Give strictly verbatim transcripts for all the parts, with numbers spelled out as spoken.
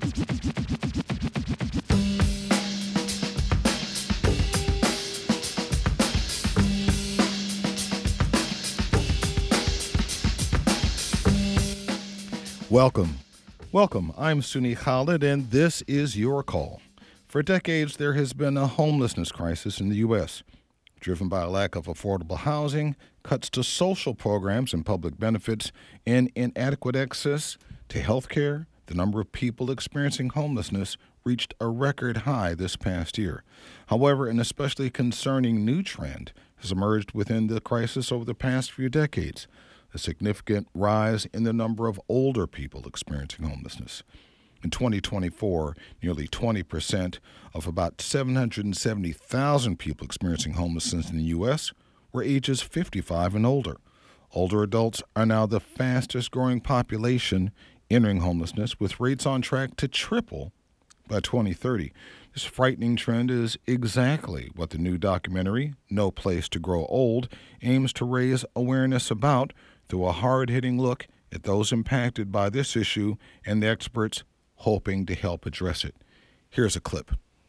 Welcome. Welcome. I'm Suni Khalid, and this is Your Call. For decades, there has been a homelessness crisis in the U S, driven by a lack of affordable housing, cuts to social programs and public benefits, and inadequate access to health care. The number of people experiencing homelessness reached a record high this past year. However, an especially concerning new trend has emerged within the crisis over the past few decades: a significant rise in the number of older people experiencing homelessness. In twenty twenty-four, nearly twenty percent of about seven hundred seventy thousand people experiencing homelessness in the U S were ages fifty-five and older. Older adults are now the fastest growing population entering homelessness, with rates on track to triple by twenty thirty. This frightening trend is exactly what the new documentary, No Place to Grow Old, aims to raise awareness about through a hard-hitting look at those impacted by this issue and the experts hoping to help address it. Here's a clip.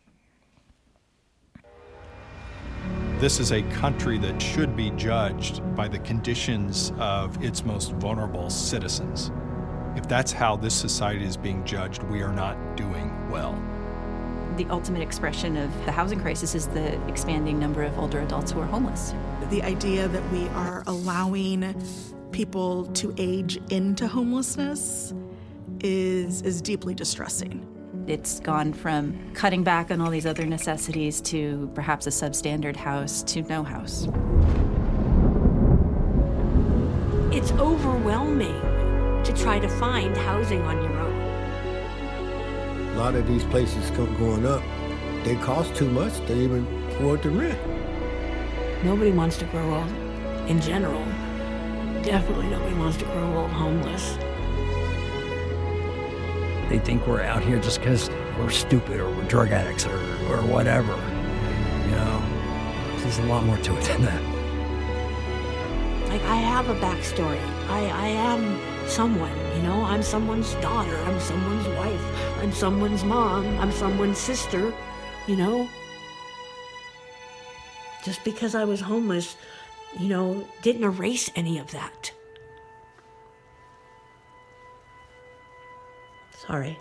This is a country that should be judged by the conditions of its most vulnerable citizens. If that's how this society is being judged, we are not doing well. The ultimate expression of the housing crisis is the expanding number of older adults who are homeless. The idea that we are allowing people to age into homelessness is is deeply distressing. It's gone from cutting back on all these other necessities to perhaps a substandard house to no house. It's overwhelming to try to find housing on your own. A lot of these places come going up, they cost too much to even afford the rent. Nobody wants to grow old in general. Definitely nobody wants to grow old homeless. They think we're out here just because we're stupid or we're drug addicts or, or whatever. You know, there's a lot more to it than that. Like, I have a backstory. I, I am someone, you know? I'm someone's daughter. I'm someone's wife. I'm someone's mom. I'm someone's sister, you know? Just because I was homeless, you know, didn't erase any of that. Sorry.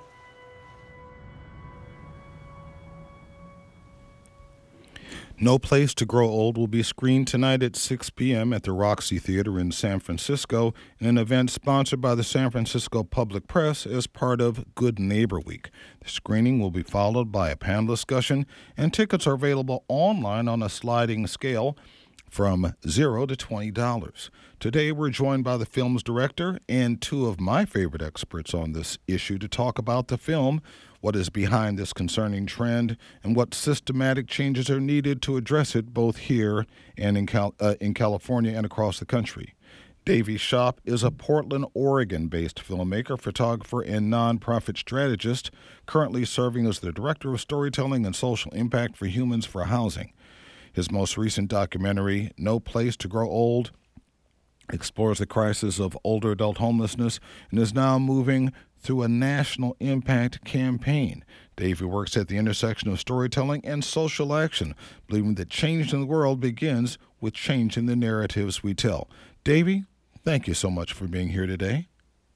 No Place to Grow Old will be screened tonight at six p.m. at the Roxy Theater in San Francisco, in an event sponsored by the San Francisco Public Press as part of Good Neighbor Week. The screening will be followed by a panel discussion, and tickets are available online on a sliding scale from zero to twenty dollars. Today, we're joined by the film's director and two of my favorite experts on this issue to talk about the film, what is behind this concerning trend, and what systematic changes are needed to address it both here and in, Cal- uh, in California and across the country. Davey Shopp is a Portland, Oregon-based filmmaker, photographer, and nonprofit strategist, currently serving as the Director of Storytelling and Social Impact for Humans for Housing. His most recent documentary, No Place to Grow Old, explores the crisis of older adult homelessness and is now moving through a national impact campaign. Davey works at the intersection of storytelling and social action, believing that change in the world begins with changing the narratives we tell. Davey, thank you so much for being here today.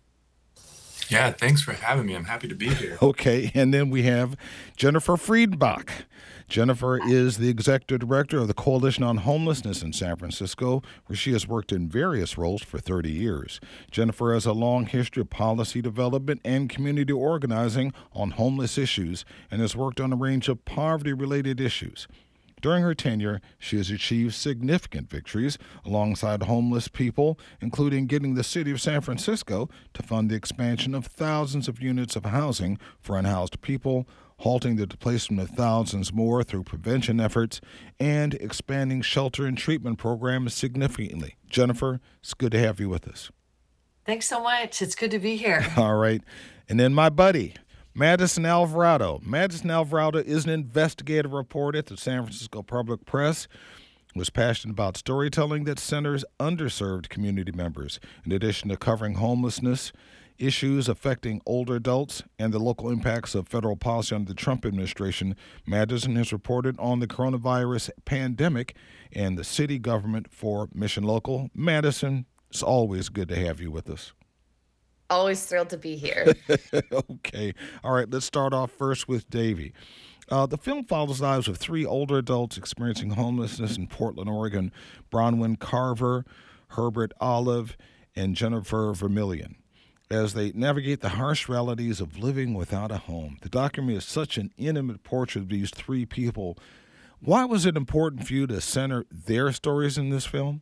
Yeah, thanks for having me. I'm happy to be here. Okay, and then we have Jennifer Friedbach. Jennifer is the executive director of the Coalition on Homelessness in San Francisco, where she has worked in various roles for thirty years. Jennifer has a long history of policy development and community organizing on homeless issues and has worked on a range of poverty-related issues. During her tenure, she has achieved significant victories alongside homeless people, including getting the city of San Francisco to fund the expansion of thousands of units of housing for unhoused people, halting the displacement of thousands more through prevention efforts, and expanding shelter and treatment programs significantly. Jennifer, it's good to have you with us. Thanks so much. It's good to be here. All right. And then my buddy, Madison Alvarado. Madison Alvarado is an investigative reporter at the San Francisco Public Press, who is passionate about storytelling that centers underserved community members. In addition to covering homelessness issues affecting older adults, and the local impacts of federal policy under the Trump administration, Madison has reported on the coronavirus pandemic and the city government for Mission Local. Madison, it's always good to have you with us. Always thrilled to be here. Okay. All right, let's start off first with Davey. Uh, the film follows the lives of three older adults experiencing homelessness in Portland, Oregon: Bronwyn Carver, Herbert Olive, and Jennifer Vermillion, as they navigate the harsh realities of living without a home. The documentary is such an intimate portrait of these three people. Why was it important for you to center their stories in this film?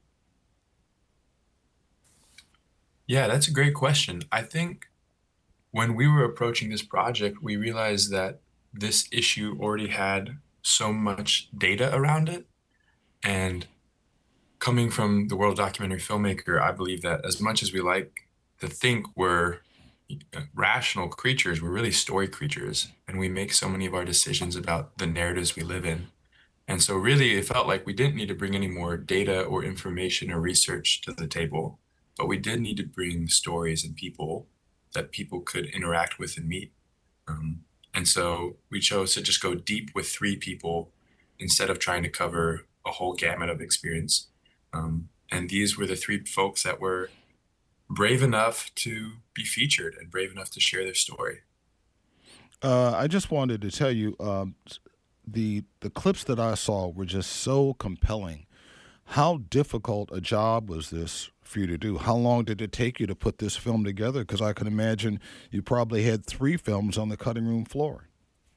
Yeah, that's a great question. I think when we were approaching this project, we realized that this issue already had so much data around it. And coming from the world of documentary filmmaker, I believe that as much as we like to think we're rational creatures, we're really story creatures. And we make so many of our decisions about the narratives we live in. And so really it felt like we didn't need to bring any more data or information or research to the table, but we did need to bring stories and people that people could interact with and meet. Um, And so we chose to just go deep with three people instead of trying to cover a whole gamut of experience. Um, and these were the three folks that were brave enough to be featured and brave enough to share their story. Uh, I just wanted to tell you, um, the the clips that I saw were just so compelling. How difficult a job was this for you to do? How long did it take you to put this film together? Because I can imagine you probably had three films on the cutting room floor.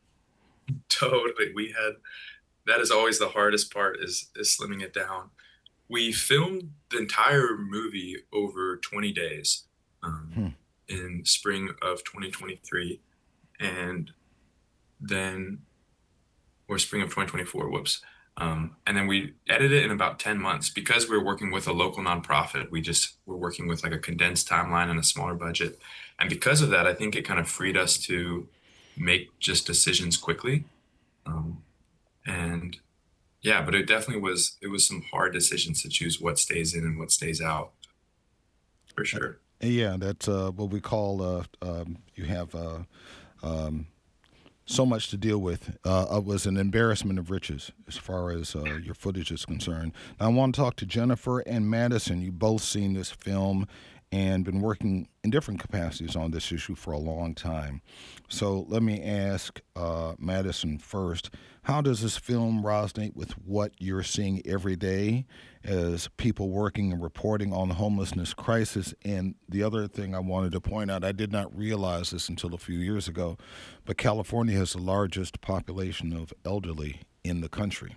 Totally. We had, that is always the hardest part, is, is slimming it down. We filmed the entire movie over twenty days um, hmm. in spring of twenty twenty-three. And then, or spring of twenty twenty-four, whoops. Um, and then we edited it in about ten months. Because we we're working with a local nonprofit, we just were working with like a condensed timeline and a smaller budget. And because of that, I think it kind of freed us to make just decisions quickly. Um, and yeah, but it definitely was, it was some hard decisions to choose what stays in and what stays out, for sure. Yeah, that's uh, what we call, uh, um, you have uh, um, so much to deal with. Uh, it was an embarrassment of riches as far as uh, your footage is concerned. Now, I want to talk to Jennifer and Madison. You both seen this film and been working in different capacities on this issue for a long time. So let me ask uh, Madison first. How does this film resonate with what you're seeing every day as people working and reporting on the homelessness crisis? And the other thing I wanted to point out, I did not realize this until a few years ago, but California has the largest population of elderly in the country.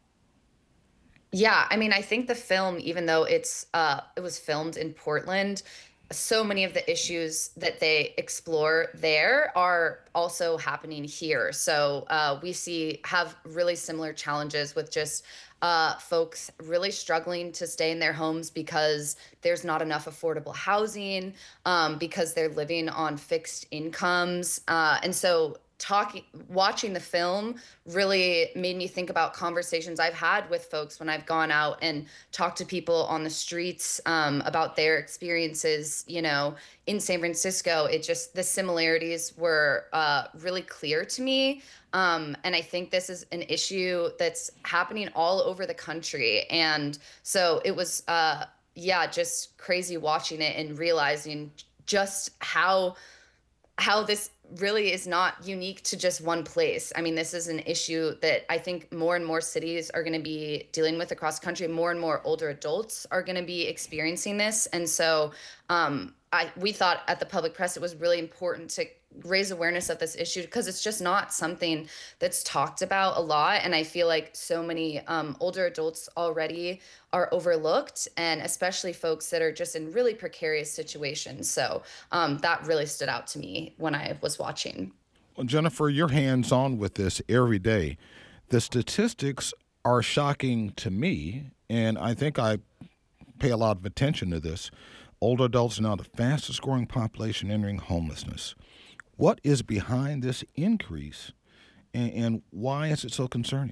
Yeah, I mean, I think the film, even though it's uh, it was filmed in Portland, so many of the issues that they explore there are also happening here. So uh, we see have really similar challenges with just uh, folks really struggling to stay in their homes because there's not enough affordable housing, um, because they're living on fixed incomes, uh, and so. Talking, watching the film really made me think about conversations I've had with folks when I've gone out and talked to people on the streets um, about their experiences, you know, in San Francisco. It just, the similarities were uh, really clear to me. Um, and I think this is an issue that's happening all over the country. And so it was, uh, yeah, just crazy watching it and realizing just how, how this really is not unique to just one place. I mean, this is an issue that I think more and more cities are going to be dealing with across the country. More and more older adults are going to be experiencing this. And so um, I, we thought at the Public Press it was really important to raise awareness of this issue because it's just not something that's talked about a lot. And I feel like so many um, older adults already are overlooked, and especially folks that are just in really precarious situations. So um, that really stood out to me when I was watching. Well, Jennifer, you're hands-on with this every day. The statistics are shocking to me, and I think I pay a lot of attention to this. Older adults are now the fastest growing population entering homelessness. What is behind this increase, and, and why is it so concerning?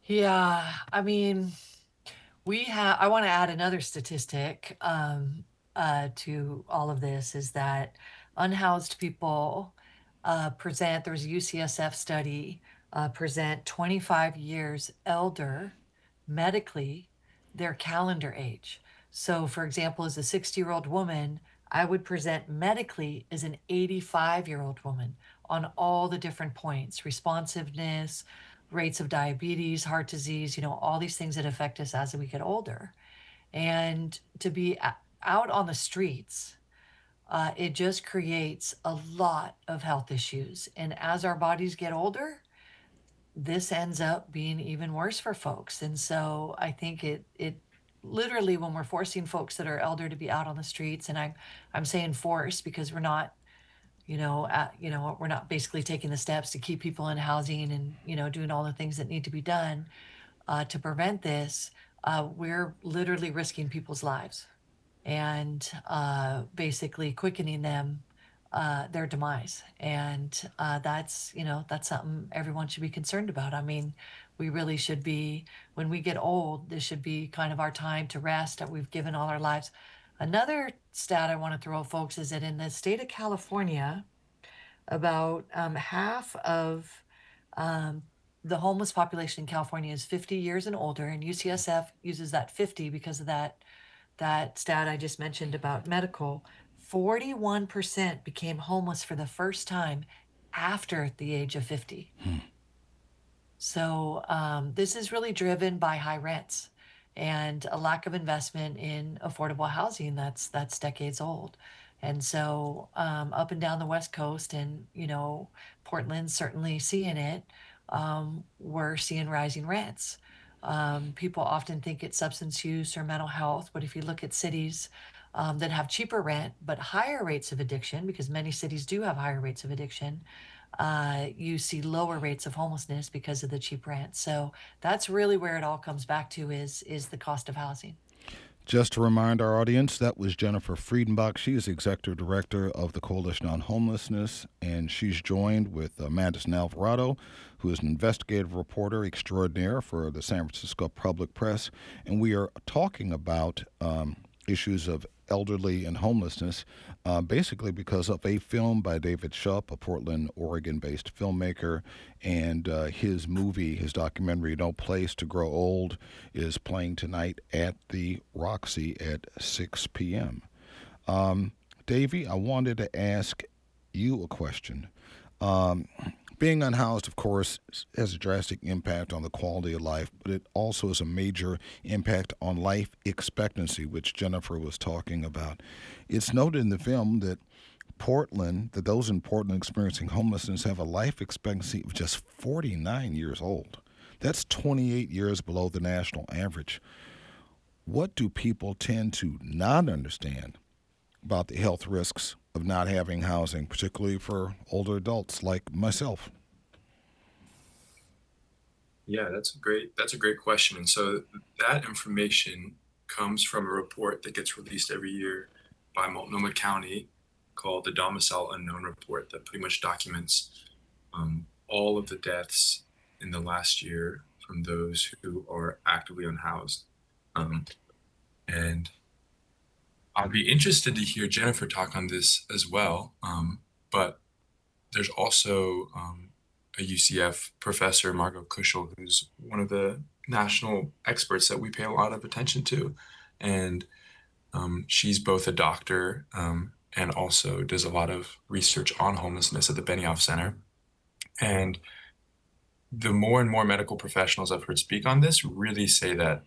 Yeah, I mean, we have, I want to add another statistic. Um, uh, to all of this is that unhoused people uh, present, there's a U C S F study, uh, present twenty-five years elder medically their calendar age. So, for example, as a sixty year old woman, I would present medically as an eighty-five year old woman on all the different points: responsiveness, rates of diabetes, heart disease, you know, all these things that affect us as we get older. And to be a- out on the streets, uh, it just creates a lot of health issues. And as our bodies get older, this ends up being even worse for folks. And so I think it it literally, when we're forcing folks that are elder to be out on the streets, and I'm I'm saying force because we're not, you know, at, you know, we're not basically taking the steps to keep people in housing and, you know, doing all the things that need to be done uh, to prevent this. Uh, we're literally risking people's lives and uh, basically quickening them uh, their demise. And uh, that's, you know, that's something everyone should be concerned about. I mean, we really should be, when we get old, this should be kind of our time to rest that we've given all our lives. Another stat I want to throw, folks, is that in the state of California, about um, half of um, the homeless population in California is fifty years and older, and U C S F uses that fifty because of that that stat I just mentioned about medical. forty-one percent became homeless for the first time after the age of fifty. Hmm. So um, this is really driven by high rents and a lack of investment in affordable housing that's that's decades old. And so um, up and down the West Coast, and you know, Portland's certainly seeing it. Um, we're seeing rising rents. Um, people often think it's substance use or mental health, but if you look at cities um, that have cheaper rent but higher rates of addiction, because many cities do have higher rates of addiction, uh, you see lower rates of homelessness because of the cheap rent. So that's really where it all comes back to is is the cost of housing. Just to remind our audience, that was Jennifer Friedenbach. She is Executive Director of the Coalition on Homelessness, and she's joined with uh, Madison Alvarado, who is an investigative reporter extraordinaire for the San Francisco Public Press. And we are talking about um, issues of elderly and homelessness, uh, basically because of a film by David Shupp, a Portland, Oregon-based filmmaker, and uh, his movie, his documentary, No Place to Grow Old, is playing tonight at the Roxy at six p.m. Um, Davey, I wanted to ask you a question. Um, Being unhoused, of course, has a drastic impact on the quality of life, but it also has a major impact on life expectancy, which Jennifer was talking about. It's noted in the film that Portland, that those in Portland experiencing homelessness have a life expectancy of just forty-nine years old. That's twenty-eight years below the national average. What do people tend to not understand about the health risks of not having housing, particularly for older adults like myself? Yeah, that's a great that's a great question. And so that information comes from a report that gets released every year by Multnomah County called the Domicile Unknown Report, that pretty much documents um, all of the deaths in the last year from those who are actively unhoused. Um, and I'll be interested to hear Jennifer talk on this as well. Um, but there's also um, a U C F professor, Margot Kuschel, who's one of the national experts that we pay a lot of attention to. And um, she's both a doctor um, and also does a lot of research on homelessness at the Benioff Center. And the more and more medical professionals I've heard speak on this really say that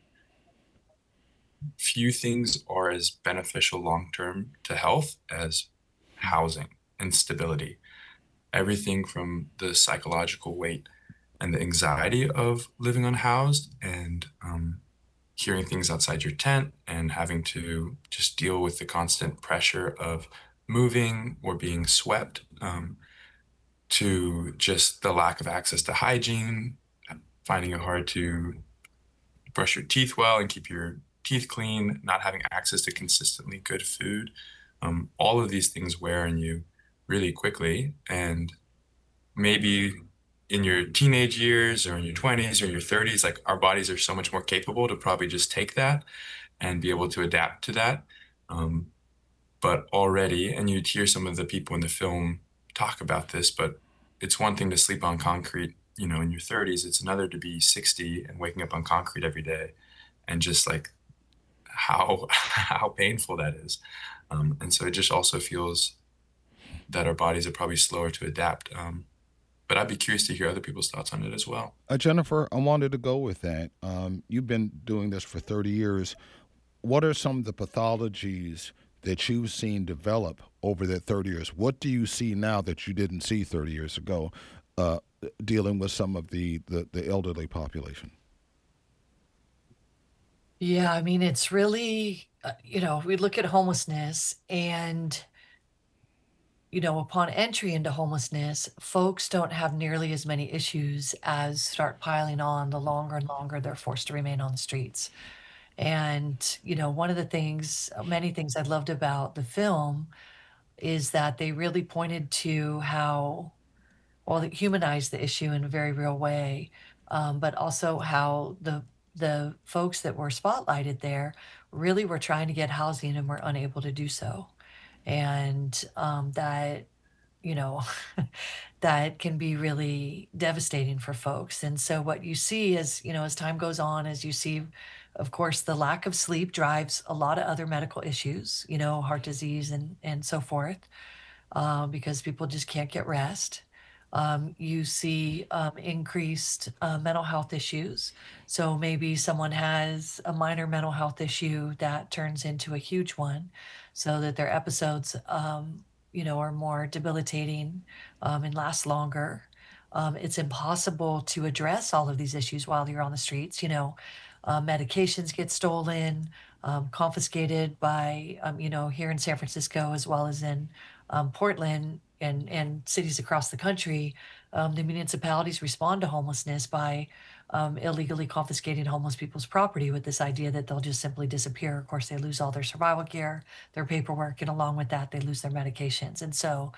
few things are as beneficial long-term to health as housing and stability. Everything from the psychological weight and the anxiety of living unhoused and um, hearing things outside your tent and having to just deal with the constant pressure of moving or being swept, um, to just the lack of access to hygiene, finding it hard to brush your teeth well and keep your teeth clean, not having access to consistently good food. Um, all of these things wear on you really quickly. And maybe in your teenage years or in your twenties or in your thirties, like our bodies are so much more capable to probably just take that and be able to adapt to that. Um, But already, and you'd hear some of the people in the film talk about this, but it's one thing to sleep on concrete, you know, in your thirties. It's another to be sixty and waking up on concrete every day, and just like how how painful that is. Um, and so it just also feels that our bodies are probably slower to adapt. Um, but I'd be curious to hear other people's thoughts on it as well. Uh, Jennifer, I wanted to go with that. Um, you've been doing this for thirty years. What are some of the pathologies that you've seen develop over that thirty years? What do you see now that you didn't see thirty years ago, uh, dealing with some of the, the, the elderly population? Yeah, I mean, it's really, uh, you know, we look at homelessness and, you know, upon entry into homelessness, folks don't have nearly as many issues as start piling on the longer and longer they're forced to remain on the streets. And, you know, one of the things, many things I loved about the film is that they really pointed to how, well, it humanized the issue in a very real way, um, but also how the the folks that were spotlighted there really were trying to get housing and were unable to do so. And um, that, you know, that can be really devastating for folks. And so what you see is, you know, as time goes on, as you see, of course, the lack of sleep drives a lot of other medical issues, you know, heart disease and and so forth, uh, because people just can't get rest. Um, you see um, increased uh, mental health issues. So maybe someone has a minor mental health issue that turns into a huge one, so that their episodes, um, you know, are more debilitating um, and last longer. Um, it's impossible to address all of these issues while you're on the streets. You know, uh, medications get stolen, um, confiscated by, um, you know, here in San Francisco as well as in um, Portland and, and cities across the country. Um, the municipalities respond to homelessness by um, illegally confiscating homeless people's property with this idea that they'll just simply disappear. Of course, they lose all their survival gear, their paperwork, and along with that, they lose their medications. And so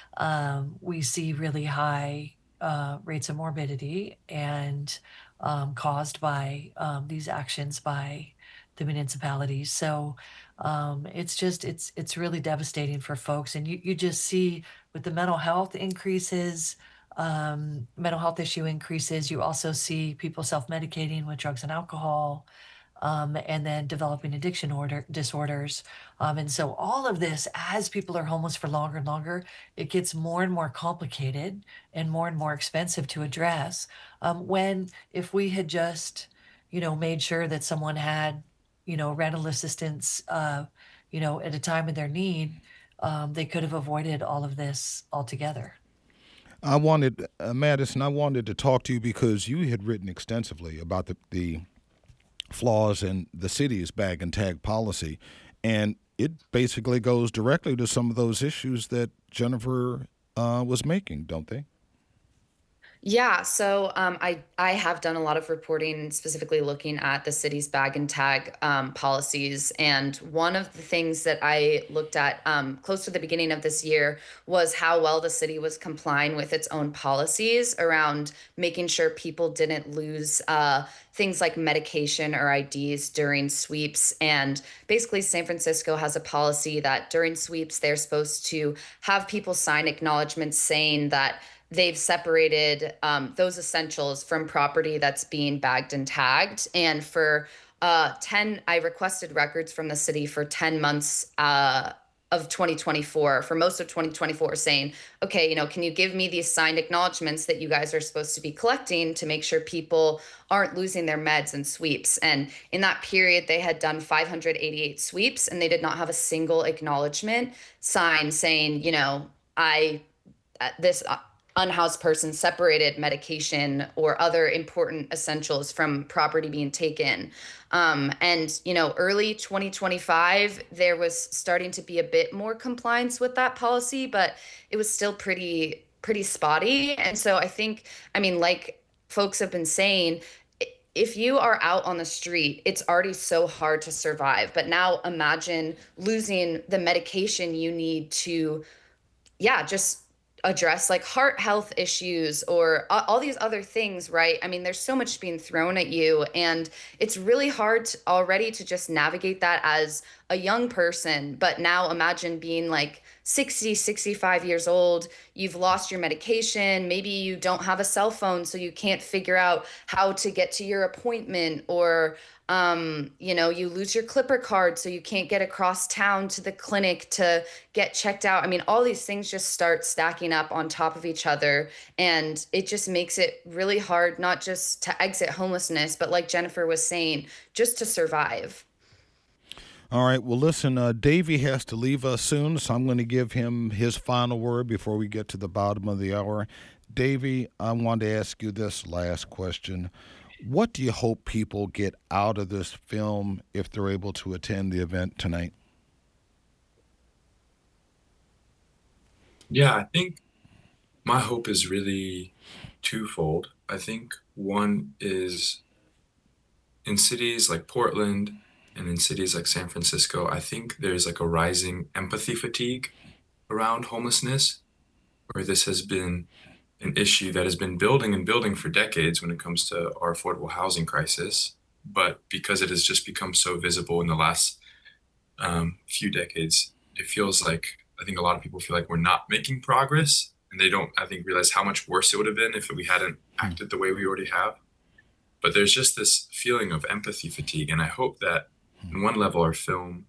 um, we see really high uh, rates of morbidity and um, caused by um, these actions by the municipalities. So um, it's just it's it's really devastating for folks, and you you just see with the mental health increases, um, mental health issue increases. You also see people self-medicating with drugs and alcohol, um, and then developing addiction order disorders. Um, and so all of this, as people are homeless for longer and longer, it gets more and more complicated and more and more expensive to address. Um, when if we had just, you know, made sure that someone had, you know, rental assistance, uh, you know, at a time of their need, um, they could have avoided all of this altogether. I wanted, uh, Madison, I wanted to talk to you because you had written extensively about the, the flaws in the city's bag and tag policy, and it basically goes directly to some of those issues that Jennifer uh, was making, don't they? Yeah, so um, I I have done a lot of reporting specifically looking at the city's bag and tag um, policies, and one of the things that I looked at um, close to the beginning of this year was how well the city was complying with its own policies around making sure people didn't lose uh, things like medication or I Ds during sweeps. And basically, San Francisco has a policy that during sweeps they're supposed to have people sign acknowledgments saying that they've separated um, those essentials from property that's being bagged and tagged. And for uh, ten, I requested records from the city for ten months uh, of twenty twenty-four, for most of twenty twenty-four, saying, okay, you know, can you give me these signed acknowledgments that you guys are supposed to be collecting to make sure people aren't losing their meds and sweeps? And in that period, they had done five hundred eighty-eight sweeps, and they did not have a single acknowledgement sign saying, you know, I, uh, this, uh, unhoused person separated medication or other important essentials from property being taken. Um, and, you know, early twenty twenty-five, there was starting to be a bit more compliance with that policy, but it was still pretty, pretty spotty. And so I think, I mean, like folks have been saying, if you are out on the street, it's already so hard to survive. But now imagine losing the medication you need to, yeah, just address like heart health issues or all these other things, right? I mean, there's so much being thrown at you, and it's really hard to, already to just navigate that as a young person, but now imagine being like sixty, sixty-five years old, you've lost your medication, maybe you don't have a cell phone, so you can't figure out how to get to your appointment, or um, you know, you lose your Clipper card, so you can't get across town to the clinic to get checked out. I mean, all these things just start stacking up on top of each other, and it just makes it really hard, not just to exit homelessness, but like Jennifer was saying, just to survive. All right. Well, listen, uh, Davey has to leave us soon, so I'm going to give him his final word before we get to the bottom of the hour. Davey, I want to ask you this last question. What do you hope people get out of this film if they're able to attend the event tonight? Yeah, I think my hope is really twofold. I think one is in cities like Portland and in cities like San Francisco, I think there's like a rising empathy fatigue around homelessness, where this has been an issue that has been building and building for decades when it comes to our affordable housing crisis. But because it has just become so visible in the last um, few decades, it feels like, I think a lot of people feel like we're not making progress, and they don't, I think, realize how much worse it would have been if we hadn't acted the way we already have. But there's just this feeling of empathy fatigue, and I hope that on one level our film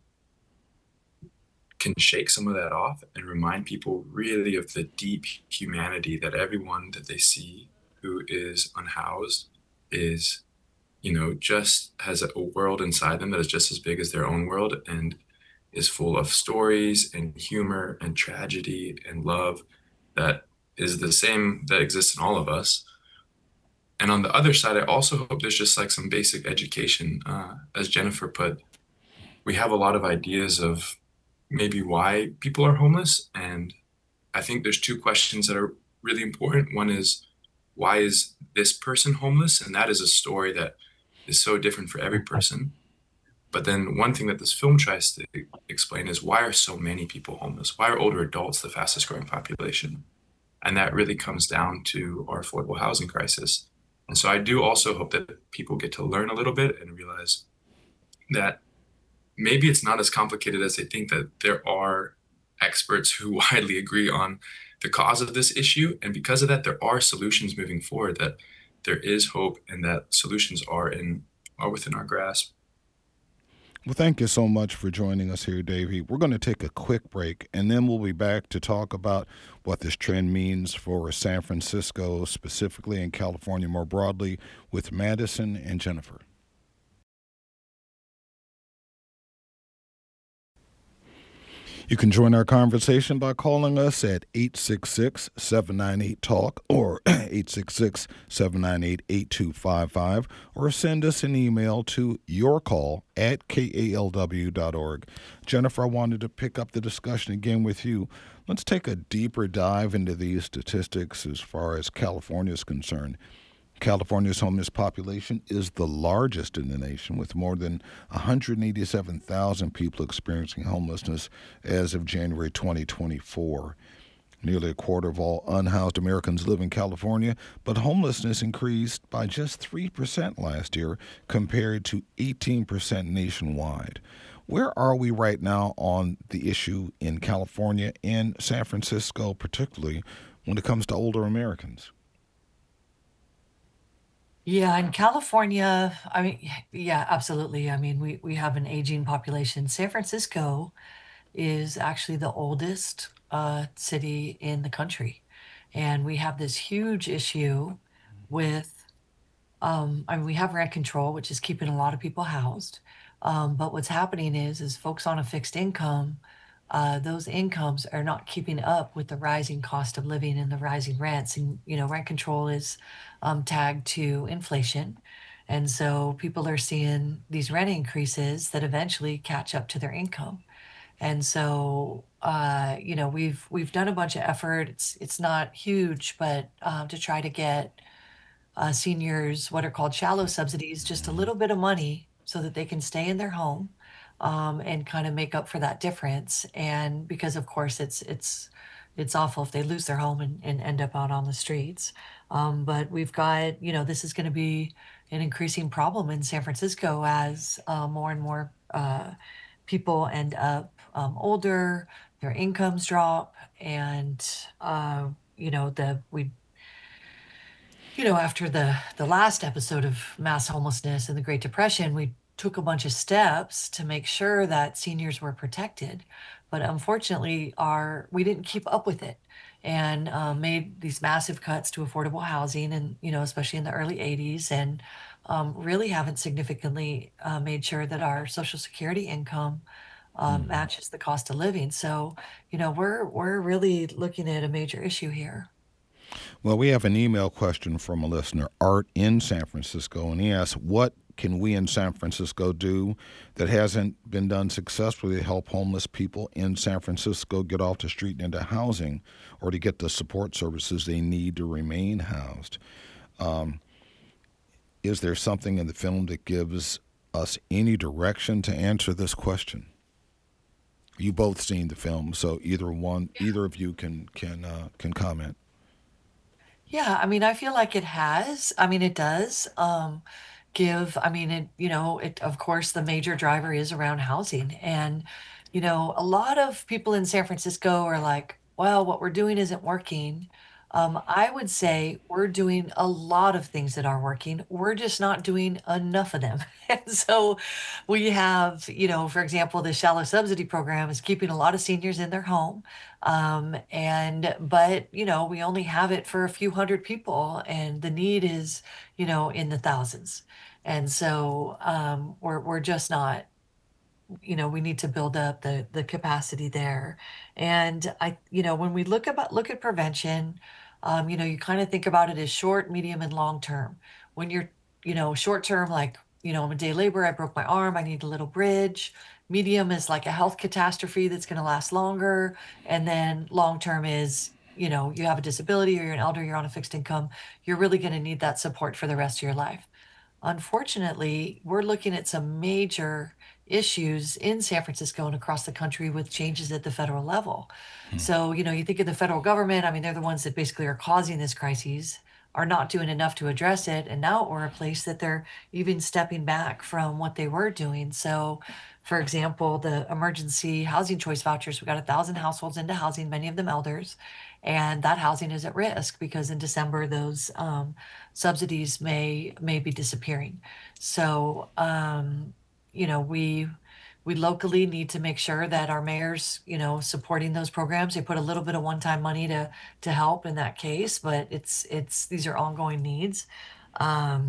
can shake some of that off and remind people really of the deep humanity that everyone that they see who is unhoused is, you know, just has a world inside them that is just as big as their own world, and is full of stories and humor and tragedy and love that is the same that exists in all of us. And on the other side, I also hope there's just like some basic education. Uh, as Jennifer put, we have a lot of ideas of maybe why people are homeless. And I think there's two questions that are really important. One is, why is this person homeless? And that is a story that is so different for every person. But then one thing that this film tries to explain is, why are so many people homeless? Why are older adults the fastest growing population? And that really comes down to our affordable housing crisis. And so I do also hope that people get to learn a little bit and realize that maybe it's not as complicated as they think, that there are experts who widely agree on the cause of this issue. And because of that, there are solutions moving forward, that there is hope, and that solutions are in are within our grasp. Well, thank you so much for joining us here, Davey. We're going to take a quick break, and then we'll be back to talk about what this trend means for San Francisco specifically, and California more broadly, with Madison and Jennifer. You can join our conversation by calling us at eight six six, seven nine eight, TALK or eight six six, seven nine eight, eight two five five, or send us an email to yourcall at K A L W dot org. Jennifer, I wanted to pick up the discussion again with you. Let's take a deeper dive into these statistics as far as California is concerned. California's homeless population is the largest in the nation, with more than one hundred eighty-seven thousand people experiencing homelessness as of January twenty twenty-four. Nearly a quarter of all unhoused Americans live in California, but homelessness increased by just three percent last year compared to eighteen percent nationwide. Where are we right now on the issue in California and San Francisco, particularly when it comes to older Americans? Yeah, in California, I mean, yeah, absolutely. I mean, we, we have an aging population. San Francisco is actually the oldest uh, city in the country. And we have this huge issue with, um, I mean, we have rent control, which is keeping a lot of people housed. Um, but what's happening is, is folks on a fixed income, uh, those incomes are not keeping up with the rising cost of living and the rising rents. And, you know, rent control is um, tagged to inflation. And so people are seeing these rent increases that eventually catch up to their income. And so, uh, you know, we've we've done a bunch of effort. It's it's not huge, but uh, to try to get uh, seniors what are called shallow subsidies, just a little bit of money so that they can stay in their home um, and kind of make up for that difference. And because, of course, it's it's it's awful if they lose their home and, and end up out on the streets. Um, but we've got, you know, this is going to be an increasing problem in San Francisco as uh, more and more uh, people end up um, older, their incomes drop, and uh, you know the we you know, after the the last episode of mass homelessness and the Great Depression, we took a bunch of steps to make sure that seniors were protected, but unfortunately, our we didn't keep up with it, and uh, made these massive cuts to affordable housing, and you know, especially in the early eighties, and um, really haven't significantly uh, made sure that our Social Security income um, matches the cost of living. So, you know, we're we're really looking at a major issue here. Well, we have an email question from a listener, Art in San Francisco, and he asks, what can we in San Francisco do that hasn't been done successfully to help homeless people in San Francisco get off the street and into housing, or to get the support services they need to remain housed? Um, is there something in the film that gives us any direction to answer this question? You both seen the film, so either one, either of you can can uh, can comment. Yeah, I mean, I feel like it has. I mean, it does um, give. I mean, it, you know, it, of course, the major driver is around housing. And, you know, a lot of people in San Francisco are like, well, what we're doing isn't working. Um, I would say we're doing a lot of things that are working. We're just not doing enough of them. And so we have, you know, for example, the shallow subsidy program is keeping a lot of seniors in their home. Um, and, but, you know, we only have it for a few hundred people, and the need is, you know, in the thousands. And so um, we're, we're just not, you know, we need to build up the the capacity there. And I, you know, when we look about look at prevention, um, you know, you kind of think about it as short, medium, and long term. When you're, you know, short term, like, you know, I'm a day laborer, I broke my arm, I need a little bridge. Medium is like a health catastrophe that's going to last longer. And then long term is, you know, you have a disability or you're an elder, you're on a fixed income, you're really going to need that support for the rest of your life. Unfortunately, we're looking at some major issues in San Francisco and across the country with changes at the federal level. Hmm. So, you know, you think of the federal government, I mean, they're the ones that basically are causing this crisis, are not doing enough to address it. And now we're a place that they're even stepping back from what they were doing. So, for example, the emergency housing choice vouchers, we got a thousand households into housing, many of them elders. And that housing is at risk because in December, those um, subsidies may may be disappearing. So, um, you know, we we locally need to make sure that our mayor's, you know, supporting those programs. They put a little bit of one-time money to to help in that case, but it's it's these are ongoing needs. Um,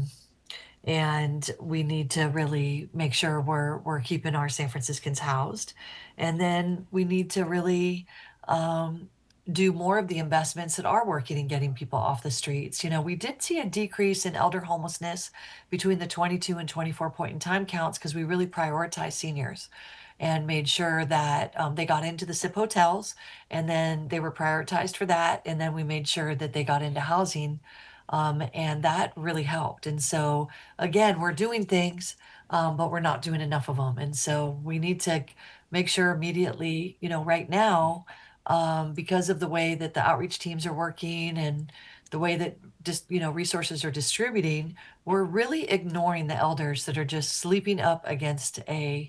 and we need to really make sure we're we're keeping our San Franciscans housed. And then we need to really um, do more of the investments that are working in getting people off the streets. You know, we did see a decrease in elder homelessness between the twenty-two and twenty-four point in time counts because we really prioritized seniors and made sure that um, they got into the S I P hotels, and then they were prioritized for that. And then we made sure that they got into housing, um, and that really helped. And so, again, we're doing things, um, but we're not doing enough of them. And so we need to make sure immediately, you know, right now, um, because of the way that the outreach teams are working and the way that just, you know, resources are distributing, we're really ignoring the elders that are just sleeping up against a,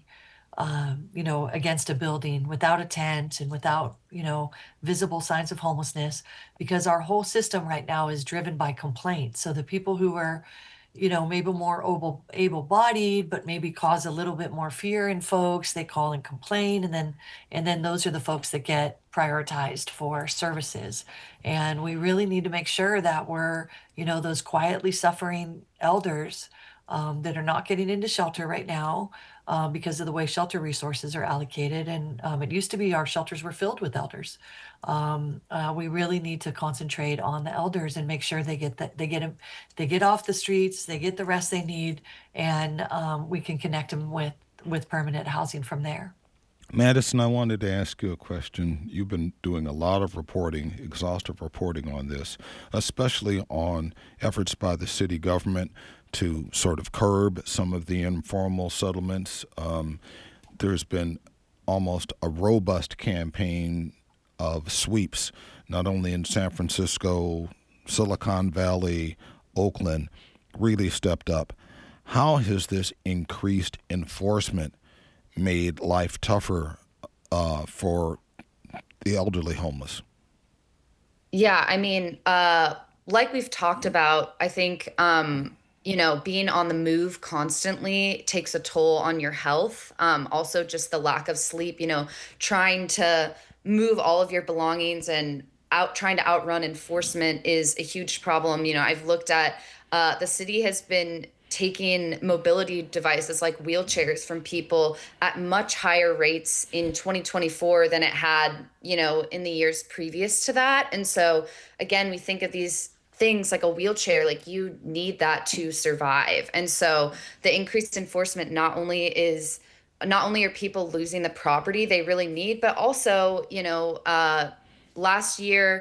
um, you know, against a building without a tent and without, you know, visible signs of homelessness, because our whole system right now is driven by complaints. So the people who are, you know, maybe more able, able-bodied, but maybe cause a little bit more fear in folks, they call and complain, and then and then those are the folks that get prioritized for services. And we really need to make sure that we're, you know, those quietly suffering elders um, that are not getting into shelter right now uh, because of the way shelter resources are allocated. And um, it used to be our shelters were filled with elders. Um, uh, we really need to concentrate on the elders and make sure they get that they get them, they get off the streets, they get the rest they need, and um, we can connect them with with permanent housing from there. Madison, I wanted to ask you a question. You've been doing a lot of reporting, exhaustive reporting on this, especially on efforts by the city government to sort of curb some of the informal settlements. Um, there's been almost a robust campaign of sweeps, not only in San Francisco, Silicon Valley, Oakland, really stepped up. How has this increased enforcement made life tougher uh, for the elderly homeless? Yeah, I mean, uh, like we've talked about, I think, um, you know, being on the move constantly takes a toll on your health. Um, also, just the lack of sleep, you know, trying to move all of your belongings and out trying to outrun enforcement is a huge problem. You know, I've looked at uh, the city has been taking mobility devices like wheelchairs from people at much higher rates in twenty twenty-four than it had, you know, in the years previous to that. And so again, we think of these things like a wheelchair, like you need that to survive. And so the increased enforcement not only is not only are people losing the property they really need, but also, you know, uh, last year,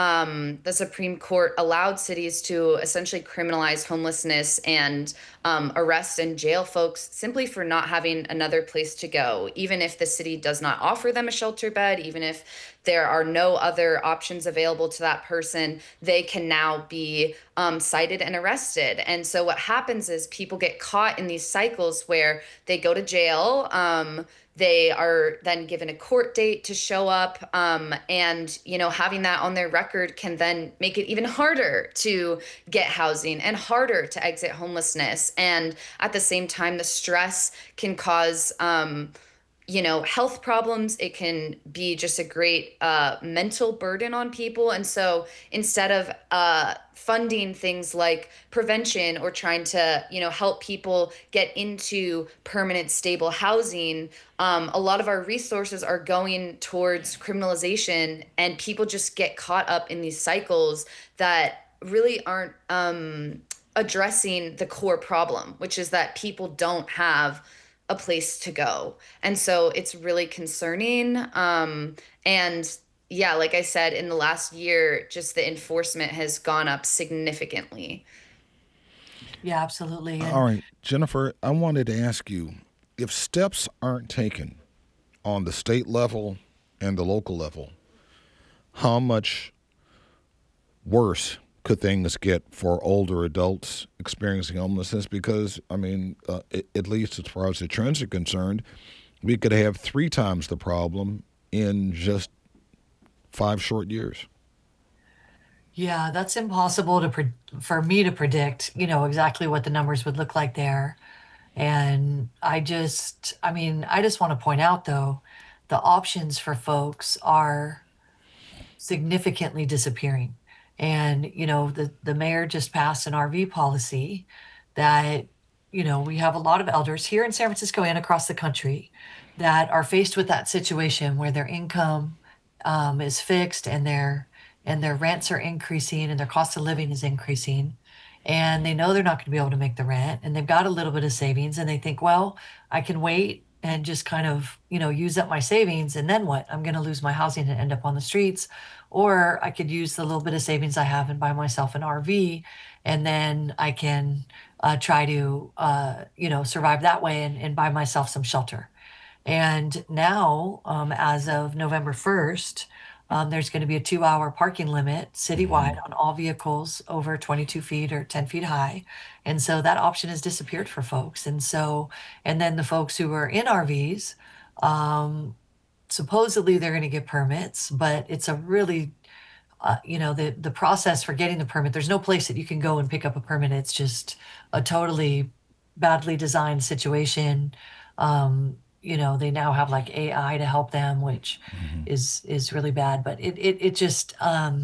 um, the Supreme Court allowed cities to essentially criminalize homelessness and um, arrest and jail folks simply for not having another place to go, even if the city does not offer them a shelter bed, even if there are no other options available to that person, they can now be um, cited and arrested. And so what happens is people get caught in these cycles where they go to jail, um, they are then given a court date to show up, um, and you know, having that on their record can then make it even harder to get housing and harder to exit homelessness. And at the same time, the stress can cause um, you know, health problems. It can be just a great uh, mental burden on people. And so instead of uh, funding things like prevention or trying to, you know, help people get into permanent, stable housing, um, a lot of our resources are going towards criminalization, and people just get caught up in these cycles that really aren't um, addressing the core problem, which is that people don't have a place to go. And so it's really concerning. Um, and yeah, like I said, in the last year, just the enforcement has gone up significantly. Yeah, absolutely. And All right, Jennifer, I wanted to ask you, if steps aren't taken on the state level and the local level, how much worse could things get for older adults experiencing homelessness? Because, I mean, uh, it, at least as far as the trends are concerned, we could have three times the problem in just five short years. Yeah, that's impossible to pre- for me to predict, you know, exactly what the numbers would look like there. And I just, I mean, I just want to point out, though, the options for folks are significantly disappearing. And, you know, the, the mayor just passed an R V policy that, you know, we have a lot of elders here in San Francisco and across the country that are faced with that situation where their income um, is fixed and their and their rents are increasing and their cost of living is increasing. And they know they're not going to be able to make the rent, and they've got a little bit of savings, and they think, well, I can wait and just kind of, you know, use up my savings, and then what? I'm going to lose my housing and end up on the streets. Or I could use the little bit of savings I have and buy myself an R V, and then I can uh, try to, uh, you know, survive that way and, and buy myself some shelter. And now, um, as of November first, um, there's going to be a two-hour parking limit citywide on all vehicles over twenty-two feet or ten feet high. And so that option has disappeared for folks. And so, and then the folks who are in R Vs, um, supposedly they're going to get permits, but it's a really, uh, you know, the, the process for getting the permit, there's no place that you can go and pick up a permit. It's just a totally badly designed situation. Um, you know, they now have like A I to help them, which mm-hmm. is, is really bad, but it, it, it just, um,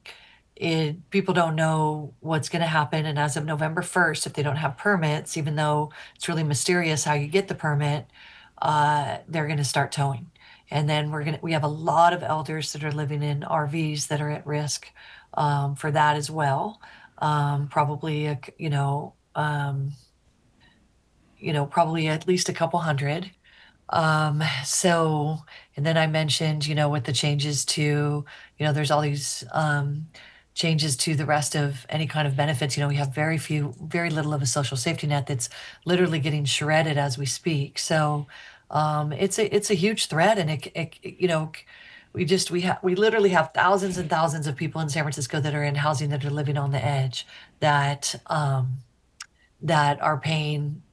it, people don't know what's going to happen. And as of November first, if they don't have permits, even though it's really mysterious how you get the permit, uh, they're going to start towing. And then we're gonna we have a lot of elders that are living in R Vs that are at risk um, for that as well. Um, probably a, you know um, you know probably at least a couple hundred. Um, so and then I mentioned, you know, with the changes to, you know, there's all these um, changes to the rest of any kind of benefits. You know, we have very few, very little of a social safety net that's literally getting shredded as we speak. So. Um, it's a it's a huge threat, and it, it you know, we just we have we literally have thousands and thousands of people in San Francisco that are in housing that are living on the edge, that um, that are paying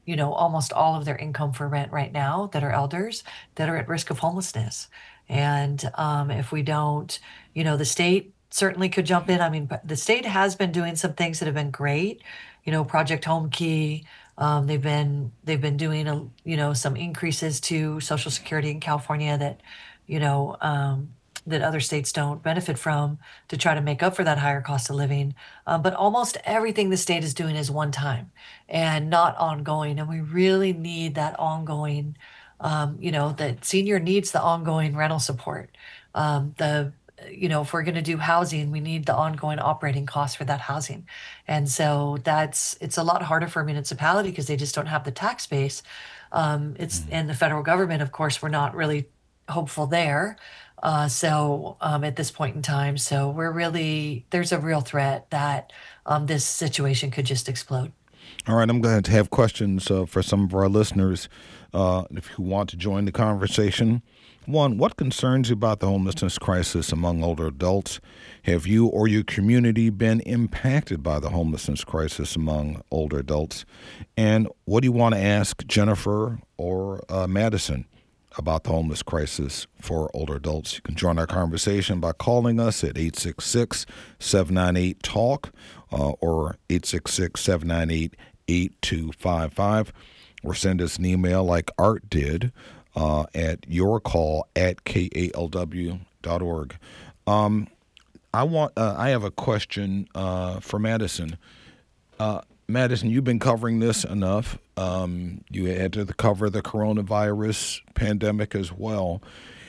you know, almost all of their income for rent right now that are elders that are at risk of homelessness. And um, if we don't, you know, the state certainly could jump in. I mean, but the state has been doing some things that have been great. You know, Project Home Key. Um, they've been they've been doing a you know some increases to Social Security in California that, you know, um, that other states don't benefit from to try to make up for that higher cost of living. Um, but almost everything the state is doing is one time and not ongoing. And we really need that ongoing. Um, you know, that senior needs the ongoing rental support. Um, the you know, if we're going to do housing, we need the ongoing operating costs for that housing. And so that's, it's a lot harder for a municipality because they just don't have the tax base. Um, it's, and the federal government, of course, we're not really hopeful there. Uh, so um, at this point in time, so we're really, there's a real threat that um, this situation could just explode. All right, I'm going to have questions uh, for some of our listeners uh, if you want to join the conversation. One, what concerns you about the homelessness crisis among older adults? Have you or your community been impacted by the homelessness crisis among older adults? And what do you want to ask Jennifer or uh, Madison about the homeless crisis for older adults? You can join our conversation by calling us at eight six six, seven nine eight, talk uh, or eight six six, seven nine eight, eight two five five, or send us an email like Art did uh, at yourcall at K A L W dot org. Um, I want. Uh, I have a question uh, for Madison. Uh, Madison, you've been covering this enough. Um, you had to cover the coronavirus pandemic as well.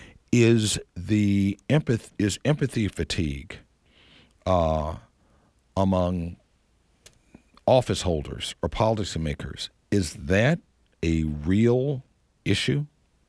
Is the empath is empathy fatigue uh, among office holders or policymakers? Is that a real issue?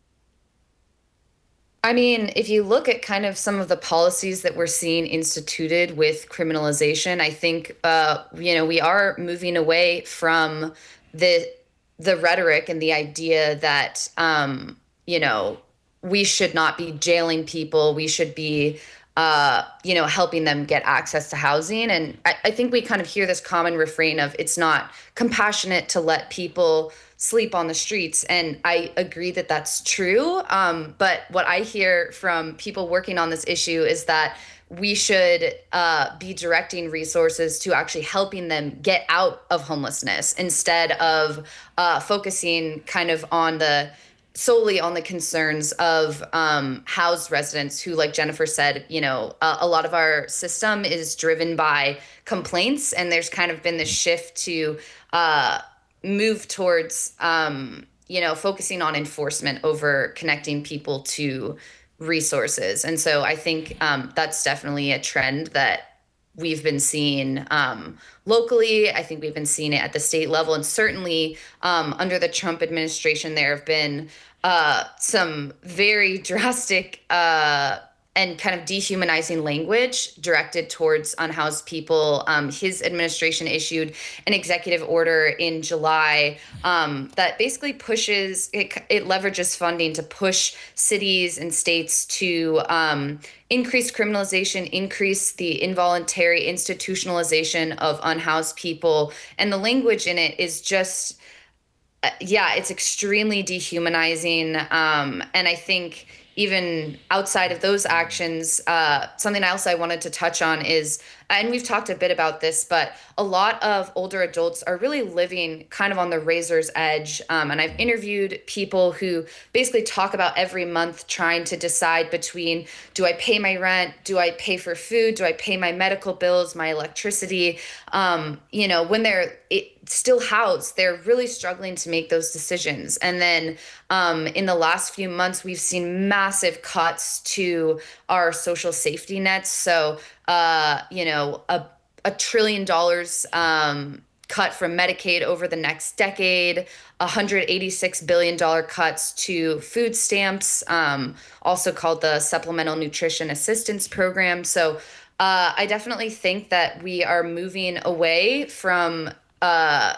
I mean, if you look at kind of some of the policies that we're seeing instituted with criminalization, I think, uh, you know, we are moving away from the the rhetoric and the idea that, um, you know, we should not be jailing people. We should be, uh, you know, helping them get access to housing. And I, I think we kind of hear this common refrain of it's not compassionate to let people sleep on the streets. And I agree that that's true. Um, but what I hear from people working on this issue is that we should uh, be directing resources to actually helping them get out of homelessness instead of uh, focusing kind of on the solely on the concerns of um, housed residents who, like Jennifer said, you know, uh, a lot of our system is driven by complaints, and there's kind of been this shift to uh, move towards, um, you know, focusing on enforcement over connecting people to resources. And so I think um, that's definitely a trend that we've been seeing um, locally. I think we've been seeing it at the state level. And certainly um, under the Trump administration, there have been uh, some very drastic uh, and kind of dehumanizing language directed towards unhoused people. Um, his administration issued an executive order in July um, that basically pushes, it, it leverages funding to push cities and states to um, increase criminalization, increase the involuntary institutionalization of unhoused people. And the language in it is just, uh, yeah, it's extremely dehumanizing. Um, and I think even outside of those actions, uh, something else I wanted to touch on is, and we've talked a bit about this, but a lot of older adults are really living kind of on the razor's edge. Um, and I've interviewed people who basically talk about every month trying to decide between, do I pay my rent? Do I pay for food? Do I pay my medical bills, my electricity? Um, you know, when they're it, still housed, they're really struggling to make those decisions. And then um, in the last few months, we've seen massive cuts to our social safety nets. So, uh, you know, a, a trillion dollars um, cut from Medicaid over the next decade, one hundred eighty-six billion dollars cuts to food stamps, um, also called the Supplemental Nutrition Assistance Program. So uh, I definitely think that we are moving away from uh,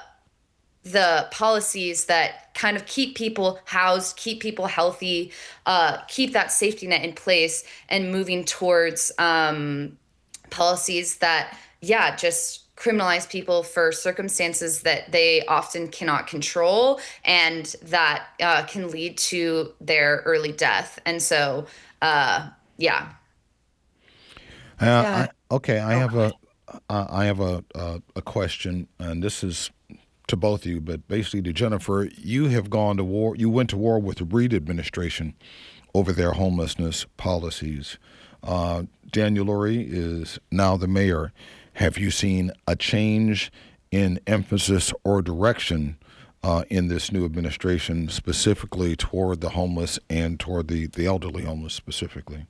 the policies that kind of keep people housed, keep people healthy, uh, keep that safety net in place, and moving towards um, policies that yeah, just criminalize people for circumstances that they often cannot control, and that uh, can lead to their early death. And so, uh, yeah. Uh, Yeah. I, okay, I have a, uh, I have a, a a question, and this is to both of you, but basically to Jennifer. You have gone to war. You went to war with the Breed administration over their homelessness policies. Uh, Daniel Lurie is now the mayor. Have you seen a change in emphasis or direction uh, in this new administration, specifically toward the homeless and toward the, the elderly homeless specifically?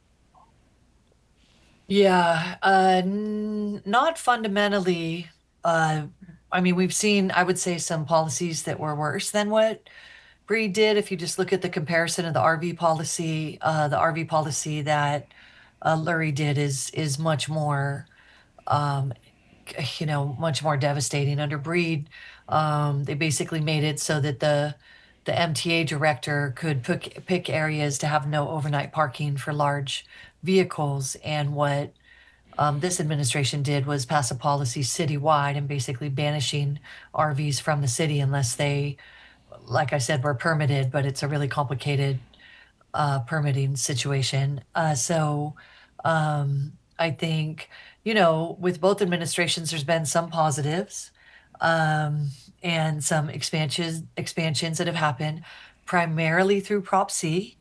Yeah, uh, n- not fundamentally. Uh, I mean, we've seen, I would say, some policies that were worse than what Breed did. If you just look at the comparison of the R V policy, uh, the R V policy that uh, Lurie did is is much more, um, you know, much more devastating. Under Breed, um, they basically made it so that the the M T A director could pick pick areas to have no overnight parking for large vehicles. And what um, this administration did was pass a policy citywide and basically banishing R Vs from the city unless they, like I said, were permitted. But it's a really complicated uh, permitting situation. Uh, so um, I think, you know, with both administrations, there's been some positives um, and some expansions expansions that have happened primarily through Prop C.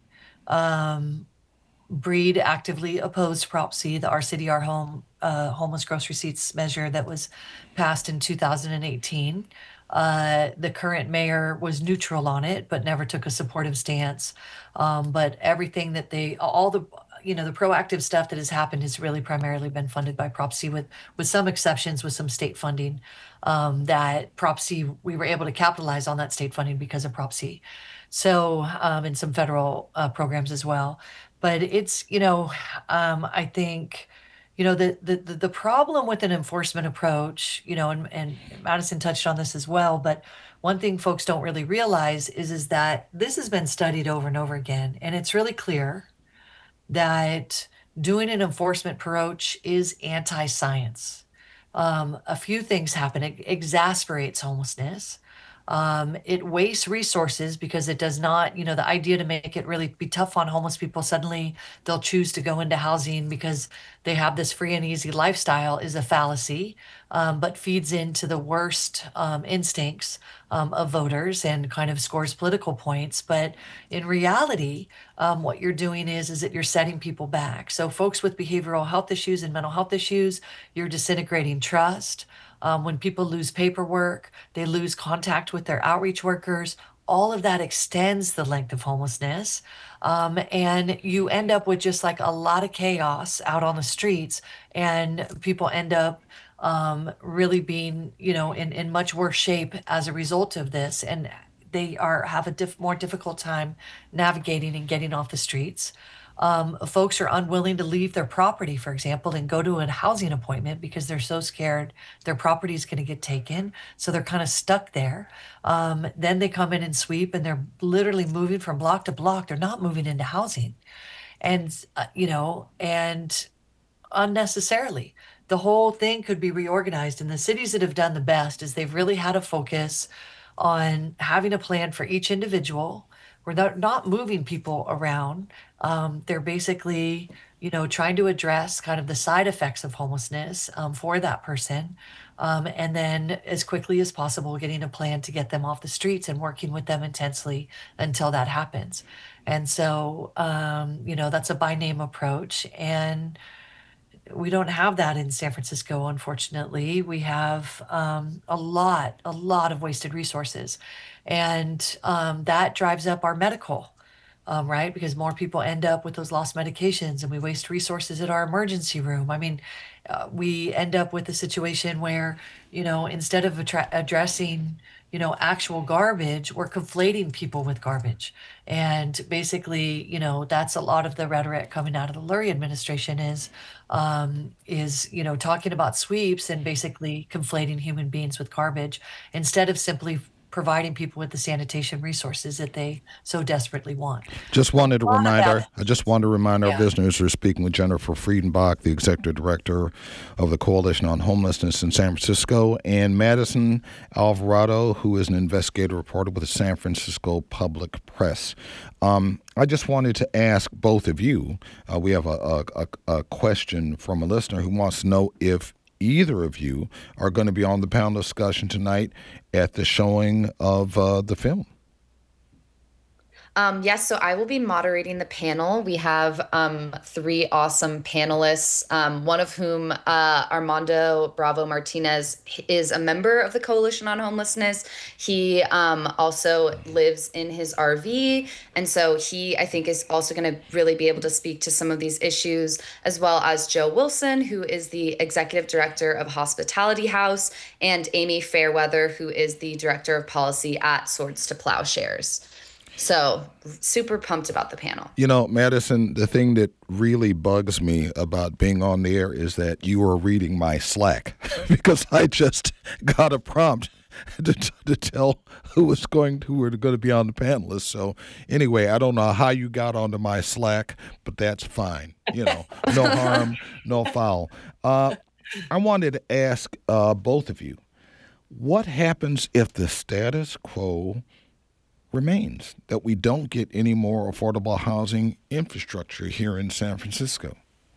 Um, Breed actively opposed Prop C, the Our City, Our Home uh, homeless gross receipts measure that was passed in two thousand eighteen. Uh, the current mayor was neutral on it, but never took a supportive stance. Um, but everything that they, all the, you know, the proactive stuff that has happened has really primarily been funded by Prop C, with with some exceptions, with some state funding. Um, that Prop C, we were able to capitalize on that state funding because of Prop C. So, um, and some federal uh, programs as well. But it's, you know, um, I think, you know, the, the the the problem with an enforcement approach, you know, and, and Madison touched on this as well, but one thing folks don't really realize is is that this has been studied over and over again, and it's really clear that doing an enforcement approach is anti-science. Um, a few things happen. It exasperates homelessness. Um, it wastes resources because it does not, you know, the idea to make it really be tough on homeless people, suddenly they'll choose to go into housing because they have this free and easy lifestyle, is a fallacy, um, but feeds into the worst um, instincts um, of voters and kind of scores political points. But in reality, um, what you're doing is, is that you're setting people back. So folks with behavioral health issues and mental health issues, you're disintegrating trust. Um, when people lose paperwork, they lose contact with their outreach workers. All of that extends the length of homelessness. Um, and you end up with just like a lot of chaos out on the streets, and people end up um, really being, you know, in, in much worse shape as a result of this. And they are have a diff- more difficult time navigating and getting off the streets. Um, folks are unwilling to leave their property, for example, and go to a housing appointment because they're so scared their property is going to get taken. So they're kind of stuck there. Um, then they come in and sweep, and they're literally moving from block to block. They're not moving into housing. And, uh, you know, and unnecessarily. The whole thing could be reorganized. And the cities that have done the best is they've really had a focus on having a plan for each individual. We're not, not moving people around. Um, they're basically, you know, trying to address kind of the side effects of homelessness um, for that person. Um, and then as quickly as possible, getting a plan to get them off the streets and working with them intensely until that happens. And so, um, you know, that's a by name approach. And we don't have that in San Francisco, unfortunately. We have um, a lot, a lot of wasted resources. And um, that drives up our medical, um, right? Because more people end up with those lost medications, and we waste resources at our emergency room. I mean, uh, we end up with a situation where, you know, instead of attra- addressing, you know, actual garbage, we're conflating people with garbage. And basically, you know, that's a lot of the rhetoric coming out of the Lurie administration is, um, is, you know, talking about sweeps and basically conflating human beings with garbage instead of simply providing people with the sanitation resources that they so desperately want. Just wanted to A lot of remind our, that- I just wanted to remind our Yeah. listeners we're speaking with Jennifer Friedenbach, the executive director of the Coalition on Homelessness in San Francisco, and Madison Alvarado, who is an investigative reporter with the San Francisco Public Press. Um, I just wanted to ask both of you, uh, we have a, a, a question from a listener who wants to know if either of you are going to be on the panel discussion tonight at the showing of uh, the film. Um, yes, so I will be moderating the panel. We have um, three awesome panelists, um, one of whom, uh, Armando Bravo Martinez, is a member of the Coalition on Homelessness. He um, also lives in his R V, and so he, I think, is also going to really be able to speak to some of these issues, as well as Joe Wilson, who is the executive director of Hospitality House, and Amy Fairweather, who is the director of policy at Swords to Plowshares. So super pumped about the panel. You know, Madison, the thing that really bugs me about being on the air is that you are reading my Slack because I just got a prompt to, to tell who was going to, who were going to be on the panelists. So anyway, I don't know how you got onto my Slack, but that's fine. You know, no harm, no foul. Uh, I wanted to ask uh, both of you, what happens if the status quo remains, that we don't get any more affordable housing infrastructure here in San Francisco?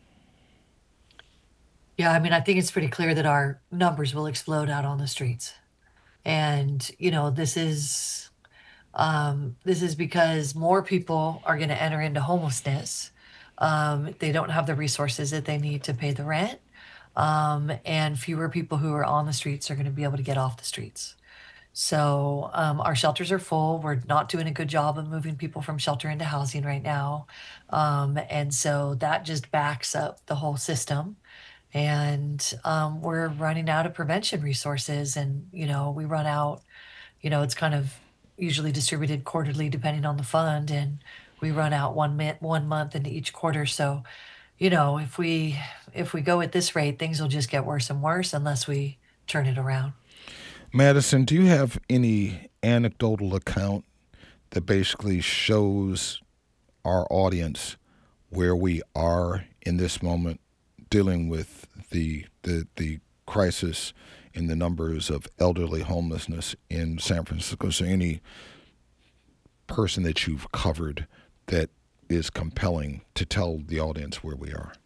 Yeah, I mean, I think it's pretty clear that our numbers will explode out on the streets. And, you know, this is um, this is because more people are going to enter into homelessness. Um, they don't have the resources that they need to pay the rent. Um, and fewer people who are on the streets are going to be able to get off the streets. So um, our shelters are full. We're not doing a good job of moving people from shelter into housing right now. Um, and so that just backs up the whole system. And um, we're running out of prevention resources. And, you know, we run out, you know, it's kind of usually distributed quarterly depending on the fund. And we run out one, mi- one month into each quarter. So, you know, if we if we go at this rate, things will just get worse and worse unless we turn it around. Madison, do you have any anecdotal account that basically shows our audience where we are in this moment dealing with the the, the crisis in the numbers of elderly homelessness in San Francisco? So any person that you've covered that is compelling to tell the audience where we are?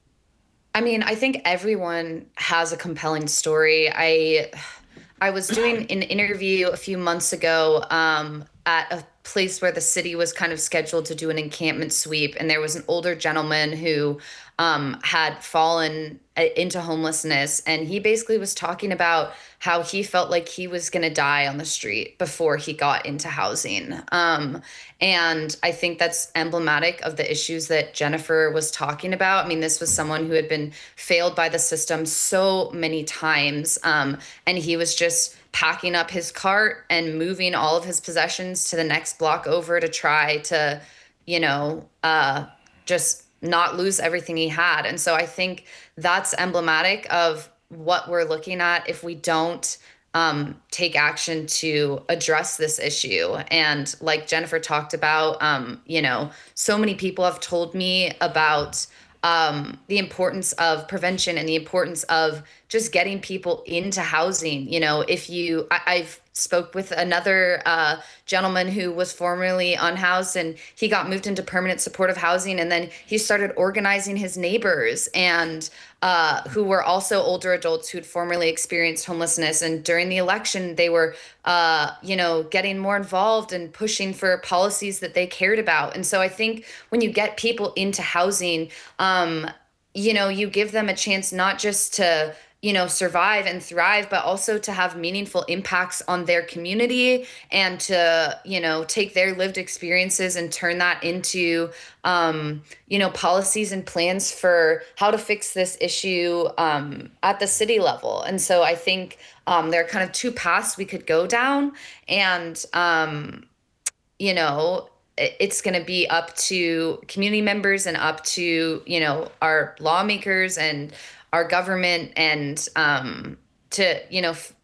I mean, I think everyone has a compelling story. I I was doing an interview a few months ago um, at a place where the city was kind of scheduled to do an encampment sweep, and there was an older gentleman who um, had fallen into homelessness, and he basically was talking about how he felt like he was going to die on the street before he got into housing. Um, and I think that's emblematic of the issues that Jennifer was talking about. I mean, this was someone who had been failed by the system so many times, um, and he was just packing up his cart and moving all of his possessions to the next block over to try to, you know, uh, just not lose everything he had. And so I think that's emblematic of what we're looking at if we don't um, take action to address this issue. And like Jennifer talked about, um, you know, so many people have told me about um, the importance of prevention and the importance of just getting people into housing. You know, if you, I, I've spoke with another uh, gentleman who was formerly unhoused, and he got moved into permanent supportive housing, and then he started organizing his neighbors and uh, who were also older adults who'd formerly experienced homelessness. And during the election, they were, uh, you know, getting more involved and pushing for policies that they cared about. And so I think when you get people into housing, um, you know, you give them a chance not just to, you know, survive and thrive, but also to have meaningful impacts on their community and to, you know, take their lived experiences and turn that into, um, you know, policies and plans for how to fix this issue um, at the city level. And so I think um, there are kind of two paths we could go down. And, um, you know, it's going to be up to community members and up to, you know, our lawmakers and our government and um, to, you know, f-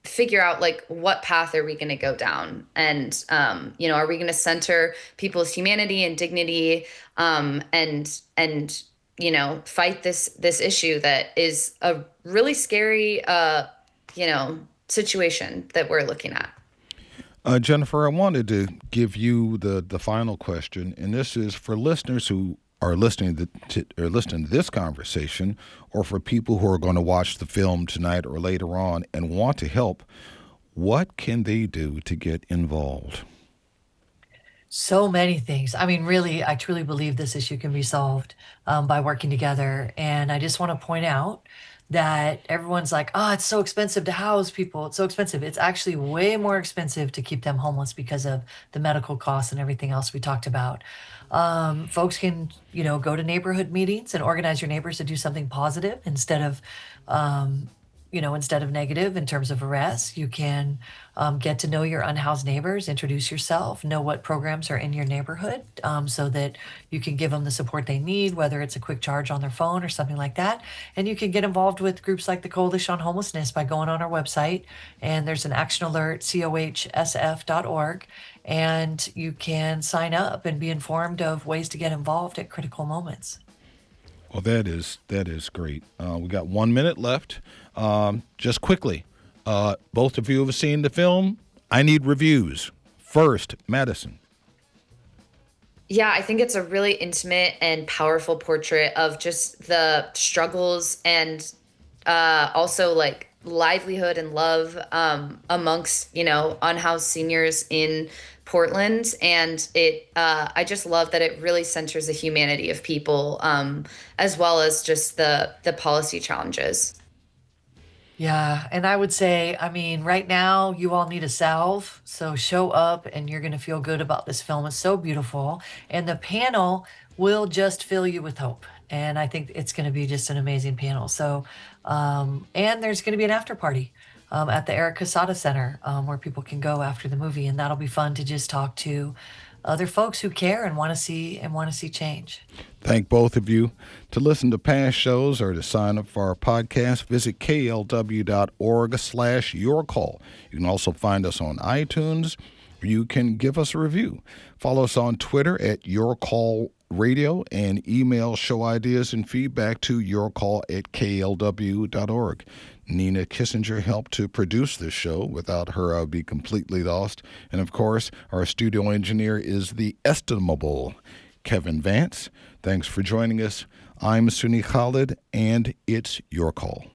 figure out like what path are we going to go down, and um, you know, are we going to center people's humanity and dignity, um, and and you know, fight this this issue that is a really scary uh, you know, situation that we're looking at. Uh, Jennifer, I wanted to give you the the final question, and this is for listeners who are listening to, to or listening to this conversation, or for people who are going to watch the film tonight or later on and want to help. What can they do to get involved? So many things. I mean, really, I truly believe this issue can be solved um, by working together. And I just want to point out that everyone's like, oh, it's so expensive to house people. It's so expensive. It's actually way more expensive to keep them homeless because of the medical costs and everything else we talked about. Um, folks can, you know, go to neighborhood meetings and organize your neighbors to do something positive instead of, um, you know, instead of negative in terms of arrests. You can um, get to know your unhoused neighbors, introduce yourself, know what programs are in your neighborhood, um, so that you can give them the support they need, whether it's a quick charge on their phone or something like that. And you can get involved with groups like the Coalition on Homelessness by going on our website, and there's an action alert, C O H S F dot org, and you can sign up and be informed of ways to get involved at critical moments. Well, that is that is great. Uh, we got one minute left. Um, just quickly, uh, both of you have seen the film. I need reviews. First, Madison. Yeah, I think it's a really intimate and powerful portrait of just the struggles and uh, also like livelihood and love um, amongst, you know, unhoused seniors in Portland. And it, uh, I just love that it really centers the humanity of people, um, as well as just the the policy challenges. Yeah, and I would say, I mean, right now you all need a salve, so show up and you're going to feel good about this film. It's so beautiful, and the panel will just fill you with hope. And I think it's going to be just an amazing panel. So, um, and there's going to be an after party um, at the Eric Casada Center um, where people can go after the movie, and that'll be fun to just talk to other folks who care and want to see and want to see change. Thank both of you. To listen to past shows or to sign up for our podcast, visit K L W dot org slash your call. You can also find us on iTunes. You can give us a review. Follow us on Twitter at Your Call Radio and email show ideas and feedback to yourcall at K L W dot org. Nina Kissinger helped to produce this show. Without her, I would be completely lost. And of course, our studio engineer is the estimable Kevin Vance. Thanks for joining us. I'm Suni Khalid, and it's Your Call.